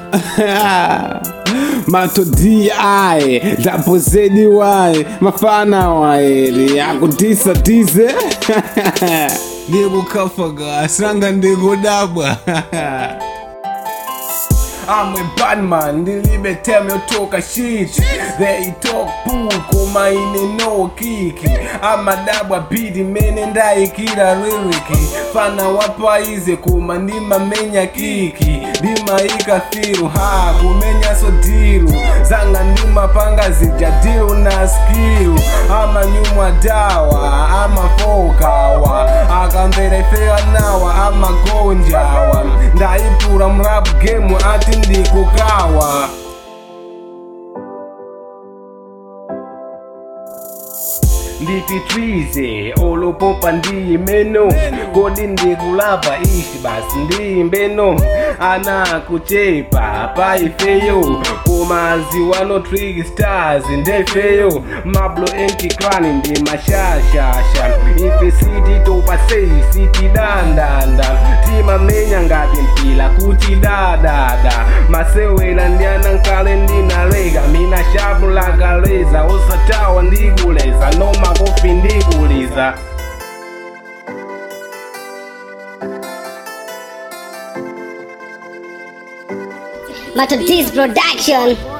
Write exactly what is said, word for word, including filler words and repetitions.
Mato D I Double Z Y mafana waeri akutisa tize Ndigo kafaga sanga ndigo dabwa I'm a bad man, dilibe tell me talk a shit. They talk poo, koma ine no kiki. I'm a dabwa bidi mene ndai kila liriki. Fana wapa ize kuma ndima menya kiki. Dima ika thiru ha kumenya so diru. Zanga ndima panga zijadiru na skiru. Ama nyumwa dawa, ama fokawa. Akambere fea nawa, ama gonjawa. Ndaipura mrap game ati ndikukawa. Ndipitwize olopopa ndi meno Kodi ndikulava ishi basi ndi mbeno Ana kuchepa pa ifeyo Kumazi wano trig stars ndefeyo Mablo enki klani ndi mashashasha Ife city topa sei city dandanda Tima menya ngapi mpila kuti dadada Masewela ndiana nkale ndina rega Mina shabu laga reza Osatawa ndiguleza Noma kofi ndiguliza Mato D's Production.